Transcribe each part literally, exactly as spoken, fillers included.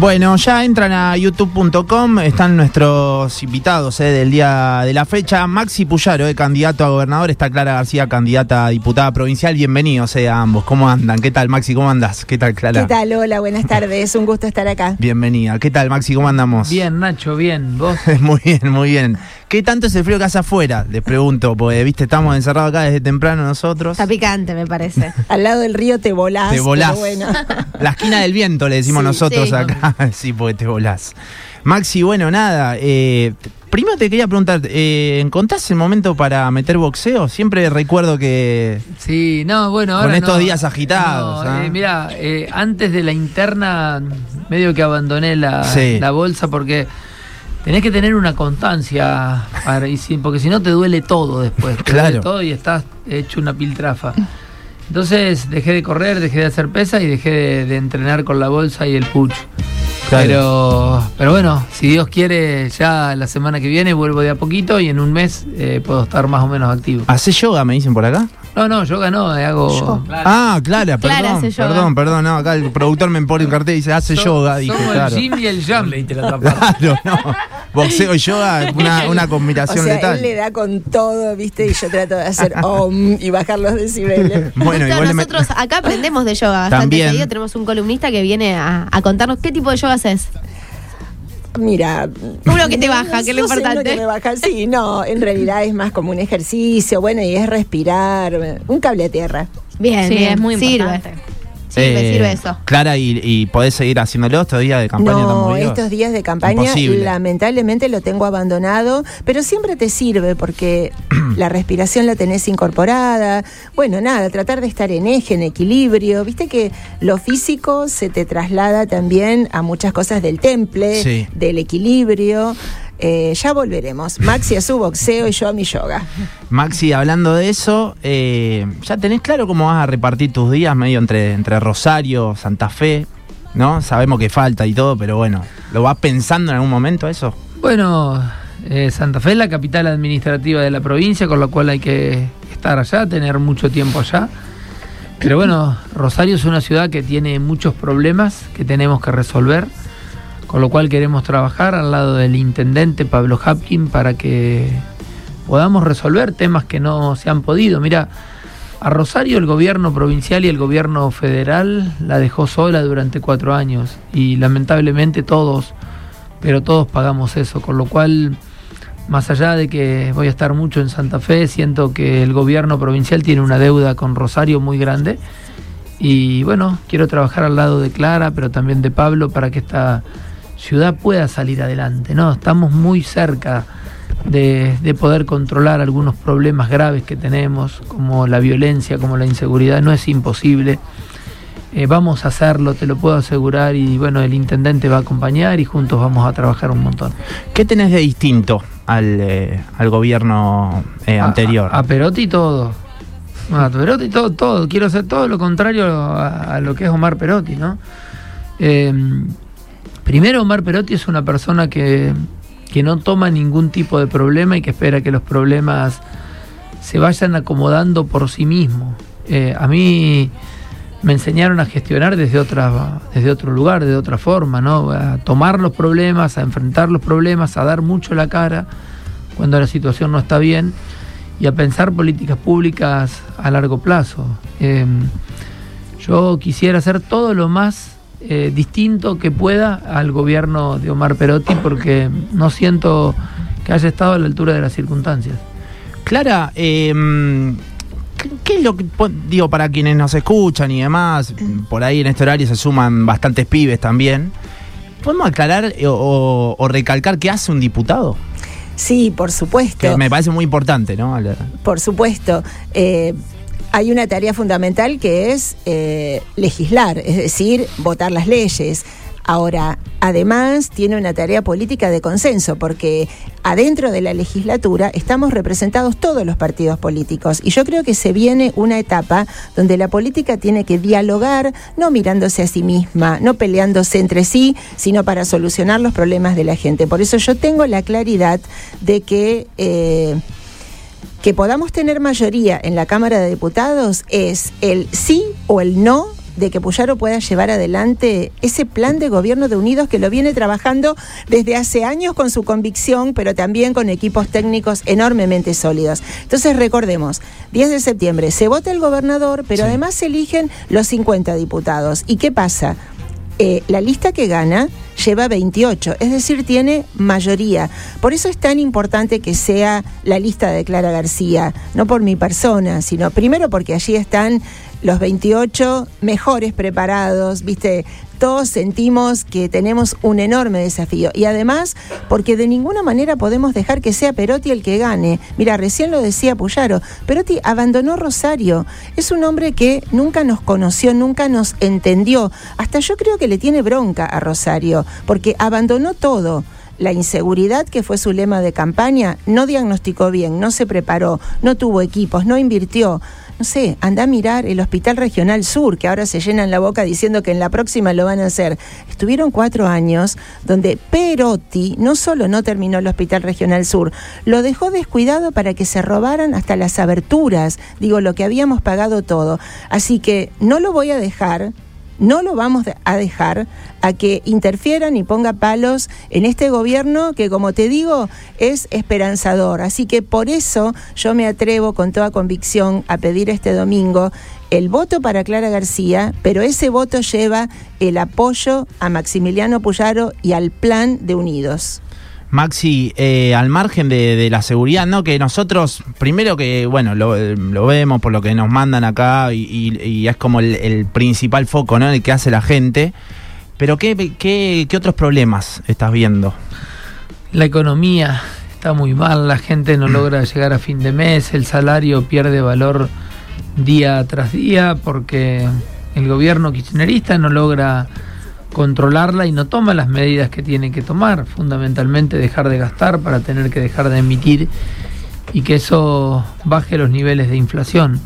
Bueno, ya entran a youtube punto com, están nuestros invitados eh, del día de la fecha. Maxi Puyaro, eh, candidato a gobernador, está Clara García, candidata a diputada provincial. Bienvenidos eh, a ambos. ¿Cómo andan? ¿Qué tal, Maxi? ¿Cómo andás? ¿Qué tal, Clara? ¿Qué tal? Hola, buenas tardes. Un gusto estar acá. Bienvenida. ¿Qué tal, Maxi? ¿Cómo andamos? Bien, Nacho, bien. ¿Vos? Muy bien, muy bien. ¿Qué tanto es el frío que hace afuera? Les pregunto, porque, viste, estamos encerrados acá desde temprano nosotros. Está picante, me parece. Al lado del río te volás. Te volás. Bueno. La esquina del viento, le decimos Sí, nosotros sí. acá. Sí, porque te volás. Maxi, bueno, nada. Eh, primero te quería preguntar, eh, ¿encontrás el momento para meter boxeo? Siempre recuerdo que... Sí, no, bueno, ahora Con estos no. días agitados, No, ¿ah? eh, mirá, eh, antes de la interna, medio que abandoné la, Sí. la bolsa porque tenés que tener una constancia, para, y si- porque si no te duele todo después. Te Claro. duele todo y estás hecho una piltrafa. Entonces dejé de correr, dejé de hacer pesa y dejé de, de entrenar con la bolsa y el pucho. Claro. Pero, pero bueno, si Dios quiere, ya la semana que viene vuelvo de a poquito y en un mes eh, puedo estar más o menos activo. ¿Hacés yoga, me dicen por acá? No, no, yoga no, eh, hago... Yo. Ah, Clara, perdón, Clara hace yoga. perdón, perdón, no, acá el productor me pone un cartel y dice, hace So- yoga, dije, somos claro. el yin y el yang. Claro, no, boxeo y yoga, una, una O combinación sea, letal. él le da con todo, ¿viste? Y yo trato de hacer om y bajar los decibeles. Bueno, Justo igual le met- nosotros acá aprendemos de yoga bastante También. seguido. Tenemos un columnista que viene a, a contarnos qué tipo de yoga haces. Mira, Uno que te baja, que es lo no sé, uno importante. que me baja, sí, no, en realidad es más como un ejercicio, bueno, y es respirar, un cable a tierra. Bien, Sí, bien, es muy sirve. importante. Sirve, Eh, sirve eso. Clara, y, y podés seguir haciéndolo estos días de campaña tan No, movidos? estos días de campaña Imposible. lamentablemente lo tengo abandonado, pero siempre te sirve porque la respiración la tenés incorporada. Bueno, nada, tratar de estar en eje, en equilibrio. Viste que lo físico se te traslada también a muchas cosas del temple, Sí. del equilibrio. Eh, ya volveremos. Maxi a su boxeo y yo a mi yoga. Maxi, hablando de eso, eh, ¿ya tenés claro cómo vas a repartir tus días medio entre, entre Rosario, Santa Fe? ¿No? Sabemos que falta y todo, pero bueno, ¿lo vas pensando en algún momento eso? Bueno, eh, Santa Fe es la capital administrativa de la provincia, con lo cual hay que estar allá, tener mucho tiempo allá. Pero bueno, Rosario es una ciudad que tiene muchos problemas que tenemos que resolver, con lo cual queremos trabajar al lado del intendente Pablo Hapkin para que podamos resolver temas que no se han podido. Mira, a Rosario el gobierno provincial y el gobierno federal la dejó sola durante cuatro años y lamentablemente todos, pero todos pagamos eso, con lo cual, más allá de que voy a estar mucho en Santa Fe, siento que el gobierno provincial tiene una deuda con Rosario muy grande y bueno, quiero trabajar al lado de Clara, pero también de Pablo para que esta ciudad pueda salir adelante, ¿no? Estamos muy cerca de, de poder controlar algunos problemas graves que tenemos, como la violencia, como la inseguridad, no es imposible. Eh, vamos a hacerlo, te lo puedo asegurar, y bueno, el intendente va a acompañar y juntos vamos a trabajar un montón. ¿Qué tenés de distinto al, eh, al gobierno eh, anterior? A, a Perotti todo. A Perotti todo, todo. Quiero hacer todo lo contrario a, a lo que es Omar Perotti, ¿no? Eh, primero, Omar Perotti es una persona que, que no toma ningún tipo de problema y que espera que los problemas se vayan acomodando por sí mismos. Eh, a mí me enseñaron a gestionar desde otra, desde otro lugar, de otra forma, ¿no? A tomar los problemas, a enfrentar los problemas, a dar mucho la cara cuando la situación no está bien y a pensar políticas públicas a largo plazo. Eh, yo quisiera hacer todo lo más eh, distinto que pueda al gobierno de Omar Perotti porque no siento que haya estado a la altura de las circunstancias. Clara, eh, ¿qué, qué es lo que, po- digo, para quienes nos escuchan y demás, por ahí en este horario se suman bastantes pibes también, ¿podemos aclarar eh, o, o recalcar qué hace un diputado? Sí, por supuesto. Que me parece muy importante, ¿no? Al- Por supuesto. Eh, hay una tarea fundamental que es eh, legislar, es decir, votar las leyes. Ahora, además, tiene una tarea política de consenso, porque adentro de la legislatura estamos representados todos los partidos políticos. Y yo creo que se viene una etapa donde la política tiene que dialogar, no mirándose a sí misma, no peleándose entre sí, sino para solucionar los problemas de la gente. Por eso yo tengo la claridad de que... Eh, que podamos tener mayoría en la Cámara de Diputados es el sí o el no de que Puyaro pueda llevar adelante ese plan de gobierno de Unidos que lo viene trabajando desde hace años con su convicción, pero también con equipos técnicos enormemente sólidos. Entonces recordemos, diez de septiembre se vota el gobernador, pero sí. además se eligen los cincuenta diputados. ¿Y qué pasa? Eh, la lista que gana lleva veintiocho, es decir, tiene mayoría. Por eso es tan importante que sea la lista de Clara García, no por mi persona, sino primero porque allí están los veintiocho mejores preparados, ¿viste? Todos sentimos que tenemos un enorme desafío. Y además, porque de ninguna manera podemos dejar que sea Perotti el que gane. Mira, recién lo decía Puyaro, Perotti abandonó Rosario. Es un hombre que nunca nos conoció, nunca nos entendió. Hasta yo creo que le tiene bronca a Rosario, porque abandonó todo. La inseguridad, que fue su lema de campaña, no diagnosticó bien, no se preparó, no tuvo equipos, no invirtió. No sé, anda a mirar el Hospital Regional Sur, que ahora se llenan la boca diciendo que en la próxima lo van a hacer. Estuvieron cuatro años donde Perotti no solo no terminó el Hospital Regional Sur, lo dejó descuidado para que se robaran hasta las aberturas, digo, lo que habíamos pagado todo. Así que no lo voy a dejar... No lo vamos a dejar a que interfieran y ponga palos en este gobierno que, como te digo, es esperanzador. Así que por eso yo me atrevo con toda convicción a pedir este domingo el voto para Clara García, pero ese voto lleva el apoyo a Maximiliano Puyaro y al plan de Unidos. Maxi, eh, al margen de, de la seguridad, ¿no? Que nosotros, primero que, bueno, lo, lo vemos por lo que nos mandan acá y, y, y es como el, el principal foco, ¿no? El que hace la gente. Pero ¿qué, qué, qué otros problemas estás viendo? La economía está muy mal, la gente no logra llegar a fin de mes, el salario pierde valor día tras día porque el gobierno kirchnerista no logra controlarla y no toma las medidas que tiene que tomar, fundamentalmente dejar de gastar para tener que dejar de emitir y que eso baje los niveles de inflación.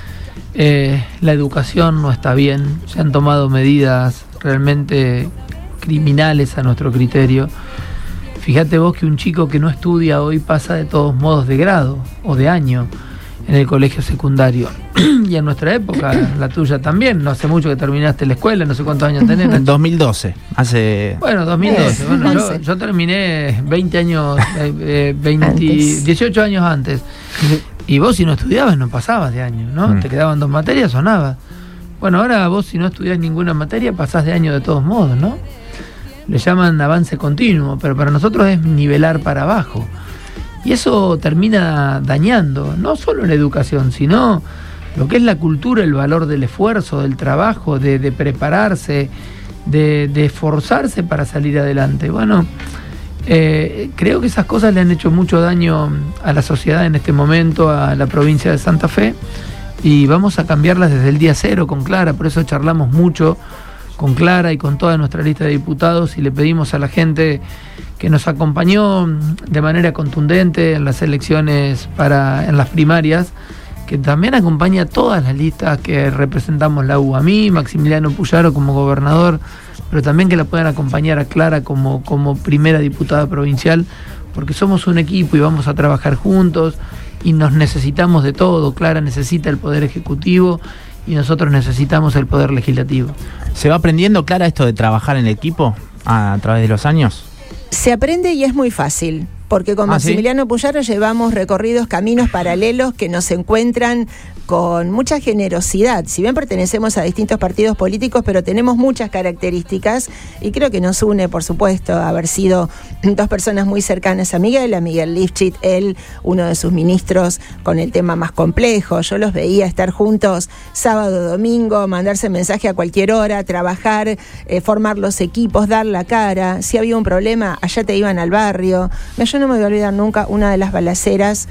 Eh, la educación no está bien, se han tomado medidas realmente criminales a nuestro criterio. Fíjate vos que un chico que no estudia hoy pasa de todos modos de grado o de año en el colegio secundario. Y en nuestra época, la tuya también, no hace mucho que terminaste la escuela, no sé cuántos años tenés. En dos mil doce, hace... Bueno, dos mil doce, Eh, bueno, yo, yo terminé veinte años, eh, eh, veinte, dieciocho años antes. Y vos si no estudiabas no pasabas de año, ¿no? Mm. Te quedaban dos materias o nada. Bueno, ahora vos si no estudiás ninguna materia pasás de año de todos modos, ¿no? Le llaman avance continuo, pero para nosotros es nivelar para abajo. Y eso termina dañando, no solo la educación, sino lo que es la cultura, el valor del esfuerzo, del trabajo, de, de prepararse, de, de esforzarse para salir adelante. Bueno, eh, creo que esas cosas le han hecho mucho daño a la sociedad en este momento, a la provincia de Santa Fe, y vamos a cambiarlas desde el día cero con Clara, por eso charlamos mucho con Clara y con toda nuestra lista de diputados y le pedimos a la gente que nos acompañó de manera contundente en las elecciones para en las primarias, que también acompaña a todas las listas que representamos la U, a mí, Maximiliano Puyaro como gobernador, pero también que la puedan acompañar a Clara como, como primera diputada provincial, porque somos un equipo y vamos a trabajar juntos y nos necesitamos de todo. Clara necesita el Poder Ejecutivo y nosotros necesitamos el Poder Legislativo. ¿Se va aprendiendo, Clara, esto de trabajar en equipo a, a través de los años? Se aprende y es muy fácil, porque con ¿Ah, Maximiliano sí? Puyaro llevamos recorridos caminos paralelos que nos encuentran con mucha generosidad. Si bien pertenecemos a distintos partidos políticos, pero tenemos muchas características y creo que nos une, por supuesto, haber sido dos personas muy cercanas a Miguel, a Miguel Lifchit, él, uno de sus ministros con el tema más complejo. Yo los veía estar juntos sábado, domingo, mandarse mensaje a cualquier hora, trabajar, eh, formar los equipos, dar la cara. Si había un problema, allá te iban al barrio. Yo no me voy a olvidar nunca una de las balaceras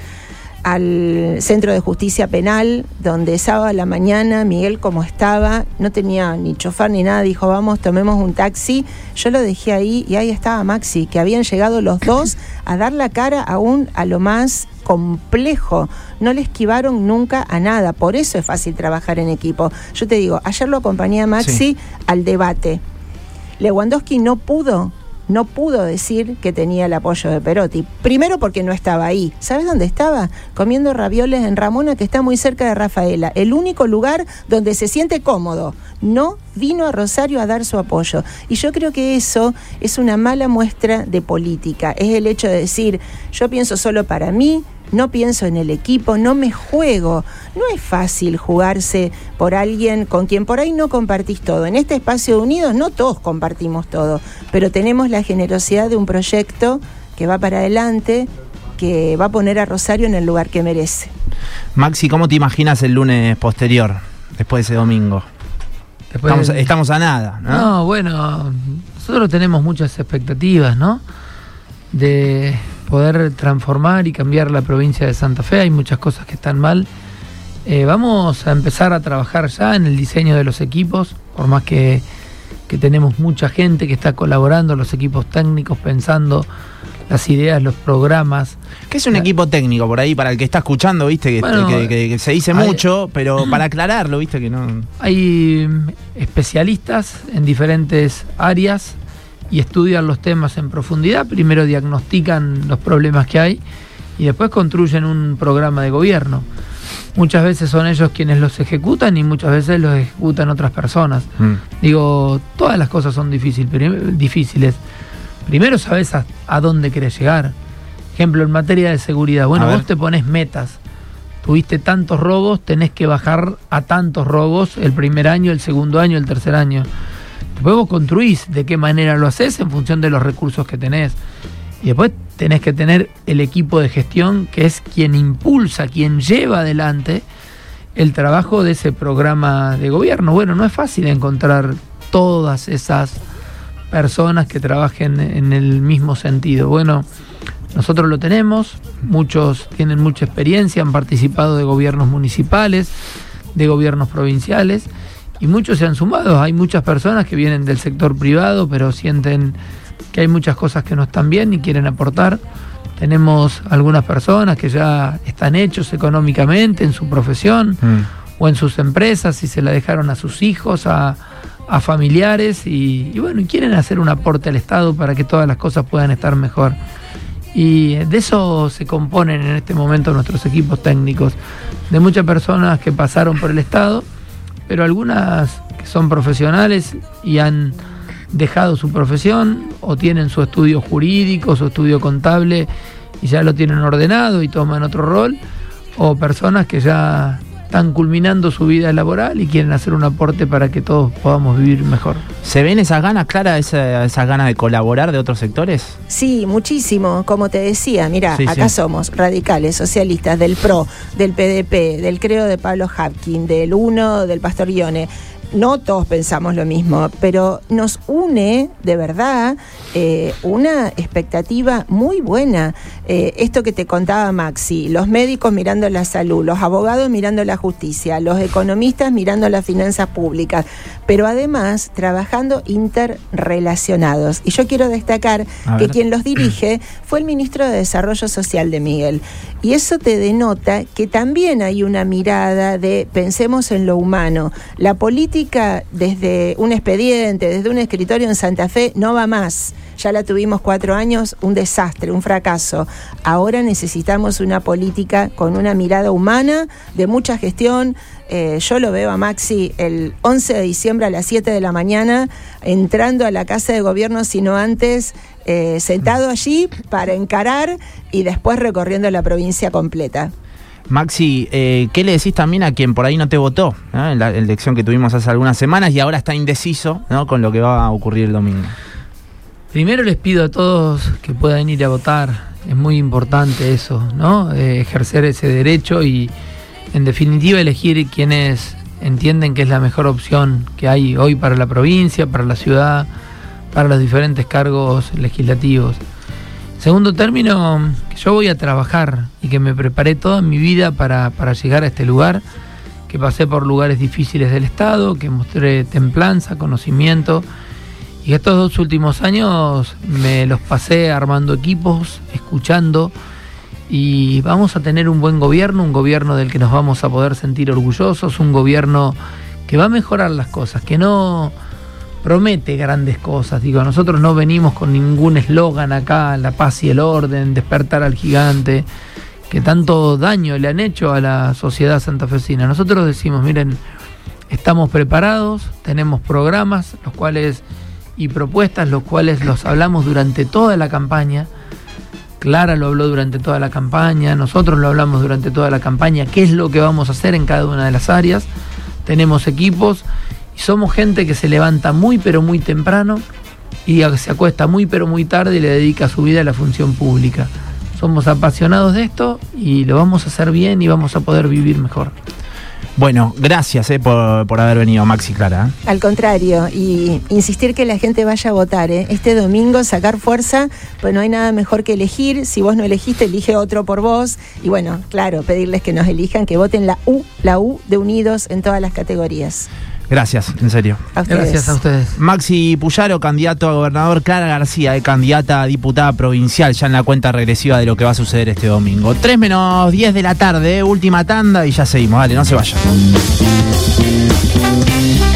al Centro de Justicia Penal, donde sábado a la mañana Miguel, como estaba, no tenía ni chofer ni nada, dijo vamos, tomemos un taxi. Yo lo dejé ahí y ahí estaba Maxi, que habían llegado los dos a dar la cara aún a lo más complejo, no le esquivaron nunca a nada, por eso es fácil trabajar en equipo. Yo te digo, ayer lo acompañé a Maxi sí. al debate. Lewandowski no pudo no pudo decir que tenía el apoyo de Perotti. Primero porque no estaba ahí. ¿Sabes dónde estaba? Comiendo ravioles en Ramona, que está muy cerca de Rafaela. El único lugar donde se siente cómodo. No vino a Rosario a dar su apoyo. Y yo creo que eso es una mala muestra de política. Es el hecho de decir, yo pienso solo para mí, no pienso en el equipo, no me juego. No es fácil jugarse por alguien con quien por ahí no compartís todo. En este espacio de Unidos no todos compartimos todo, pero tenemos la generosidad de un proyecto que va para adelante, que va a poner a Rosario en el lugar que merece. Maxi, ¿cómo te imaginas el lunes posterior, después de ese domingo? Después estamos, del... estamos a nada, ¿no? No, bueno, nosotros tenemos muchas expectativas, ¿no? De poder transformar y cambiar la provincia de Santa Fe. Hay muchas cosas que están mal. Eh, vamos a empezar a trabajar ya en el diseño de los equipos, por más que, que tenemos mucha gente que está colaborando, los equipos técnicos, pensando las ideas, los programas. ¿Qué es un la... equipo técnico por ahí? Para el que está escuchando, viste, que, bueno, que, que, que se dice hay... mucho, pero para aclararlo, viste, que no... Hay especialistas en diferentes áreas y estudian los temas en profundidad. Primero diagnostican los problemas que hay y después construyen un programa de gobierno. Muchas veces son ellos quienes los ejecutan y muchas veces los ejecutan otras personas. Mm. Digo, todas las cosas son difícil, prim- difíciles. Primero sabes a, a dónde querés llegar. Ejemplo, en materia de seguridad. Bueno, vos te pones metas. Tuviste tantos robos, tenés que bajar a tantos robos el primer año, el segundo año, el tercer año. Después vos construís de qué manera lo haces en función de los recursos que tenés. Y después tenés que tener el equipo de gestión que es quien impulsa, quien lleva adelante el trabajo de ese programa de gobierno. Bueno, no es fácil encontrar todas esas personas que trabajen en el mismo sentido. Bueno, nosotros lo tenemos, muchos tienen mucha experiencia, han participado de gobiernos municipales, de gobiernos provinciales, y muchos se han sumado. Hay muchas personas que vienen del sector privado, pero sienten que hay muchas cosas que no están bien y quieren aportar. Tenemos algunas personas que ya están hechos económicamente en su profesión mm. o en sus empresas y se la dejaron a sus hijos, a, a familiares y, y bueno, y quieren hacer un aporte al Estado para que todas las cosas puedan estar mejor. Y de eso se componen en este momento nuestros equipos técnicos, de muchas personas que pasaron por el Estado, pero algunas que son profesionales y han dejado su profesión o tienen su estudio jurídico, su estudio contable y ya lo tienen ordenado y toman otro rol, o personas que ya están culminando su vida laboral y quieren hacer un aporte para que todos podamos vivir mejor. ¿Se ven esas ganas, Clara, esa, esas ganas de colaborar de otros sectores? Sí, muchísimo. Como te decía, mira, sí, acá sí. somos radicales, socialistas, del P R O, del P D P, del Creo de Pablo Hapkin, del UNO, del Pastor Ione. No todos pensamos lo mismo, pero nos une de verdad eh, una expectativa muy buena. Eh, esto que te contaba Maxi, los médicos mirando la salud, los abogados mirando la justicia, los economistas mirando las finanzas públicas, pero además trabajando interrelacionados. Y yo quiero destacar que quien los dirige fue el ministro de Desarrollo Social de Miguel. Y eso te denota que también hay una mirada de pensemos en lo humano. La política desde un expediente, desde un escritorio en Santa Fe, no va más. Ya la tuvimos cuatro años, un desastre, un fracaso. Ahora necesitamos una política con una mirada humana, de mucha gestión. Eh, yo lo veo a Maxi el once de diciembre a las siete de la mañana, entrando a la Casa de Gobierno, sino antes, eh, sentado allí para encarar y después recorriendo la provincia completa. Maxi, eh, ¿qué le decís también a quien por ahí no te votó, ¿no? en la elección que tuvimos hace algunas semanas y ahora está indeciso, ¿no? con lo que va a ocurrir el domingo? Primero les pido a todos que puedan ir a votar. Es muy importante eso, ¿no? Eh, ejercer ese derecho y, en definitiva, elegir quienes entienden que es la mejor opción que hay hoy para la provincia, para la ciudad, para los diferentes cargos legislativos. Segundo término, que yo voy a trabajar y que me preparé toda mi vida para, para llegar a este lugar, que pasé por lugares difíciles del Estado, que mostré templanza, conocimiento, y que estos dos últimos años me los pasé armando equipos, escuchando, y vamos a tener un buen gobierno, un gobierno del que nos vamos a poder sentir orgullosos, un gobierno que va a mejorar las cosas, que no, promete grandes cosas. Digo, nosotros no venimos con ningún eslogan acá, la paz y el orden, despertar al gigante, que tanto daño le han hecho a la sociedad santafesina. Nosotros decimos, miren, estamos preparados, tenemos programas, los cuales y propuestas, los cuales los hablamos durante toda la campaña. Clara lo habló durante toda la campaña, nosotros lo hablamos durante toda la campaña, qué es lo que vamos a hacer en cada una de las áreas. Tenemos equipos y somos gente que se levanta muy pero muy temprano y se acuesta muy pero muy tarde y le dedica su vida a la función pública. Somos apasionados de esto y lo vamos a hacer bien y vamos a poder vivir mejor. Bueno, gracias eh, por, por haber venido, Maxi Clara. ¿eh? Al contrario, y insistir que la gente vaya a votar. ¿eh? Este domingo sacar fuerza, pues no hay nada mejor que elegir. Si vos no elegiste, elige otro por vos. Y bueno, claro, pedirles que nos elijan, que voten la U, la U de Unidos en todas las categorías. Gracias, en serio. A ustedes. Gracias a ustedes. Maxi Puyaro, candidato a gobernador. Clara García, eh, candidata a diputada provincial, ya en la cuenta regresiva de lo que va a suceder este domingo. tres menos diez de la tarde, eh, última tanda y ya seguimos. Dale, no se vayan.